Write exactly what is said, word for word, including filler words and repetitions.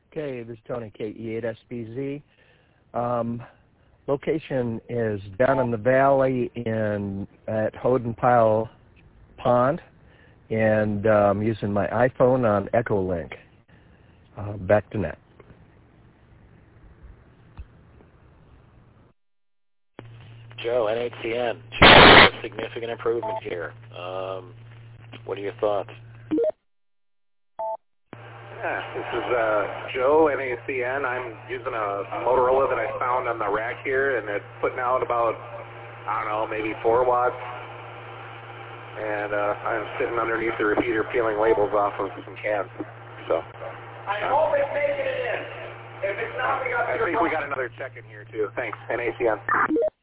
Okay, this is Tony, K E eight S B Z. Um, location is down in the valley in at Hodenpile Pond, and I'm um, using my iPhone on Echolink. Uh, back to net. Joe, N H C N, a significant improvement here. Um, what are your thoughts? Yeah, this is uh, Joe, N A C N. I'm using a Motorola that I found on the rack here, and it's putting out about, I don't know, maybe four watts. And uh, I'm sitting underneath the repeater peeling labels off of some cans. So I hope it's making it in. If it's not, we got I think we got another check in here, too. Thanks, N A C N.